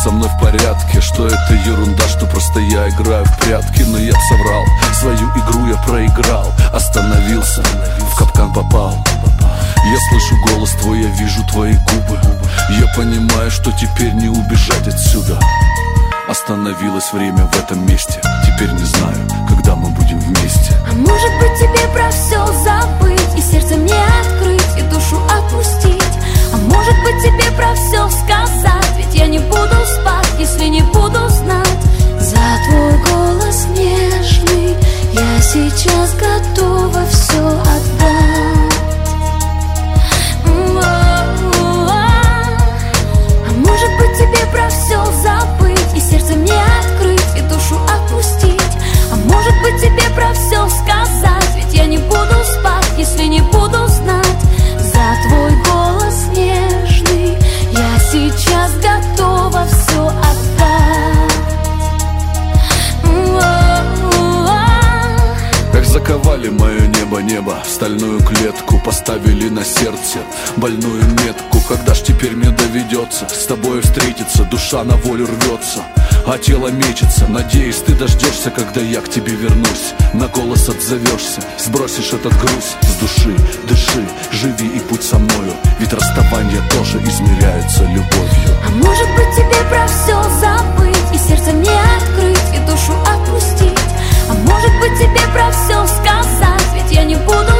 со мной в порядке, что это ерунда, что просто я играю в прятки. Но я б соврал, свою игру я проиграл, остановился, в капкан попал. Я слышу голос твой, я вижу твои губы. Я понимаю, что теперь не убежать отсюда. Остановилось время в этом месте. Теперь не знаю, когда мы будем вместе. А может быть тебе про все забыть, и сердце мне открыть, и душу отпустить. А может быть тебе про все сказать, ведь я не буду спать, если не буду знать. За твой голос нежный я сейчас готова все отдать. А может быть тебе про все забыть, и сердце мне открыть, и душу отпустить. А может быть тебе про все сказать, ведь я не буду спать, если не буду знать. За твой голос нежный я сейчас готова все отдать. Как заковали мое небо в стальную клетку, поставили на сердце больную метку. Когда ж теперь мне доведется с тобой встретиться? Душа на волю рвется, а тело мечется. Надеюсь, ты дождешься, когда я к тебе вернусь. На голос отзовешься, сбросишь этот груз с души. Дыши, живи и будь со мною, ведь расставания тоже измеряются любовью. А может быть тебе про все забыть, и сердце мне открыть, и душу отпустить. А может быть тебе про все сказать, ведь я не буду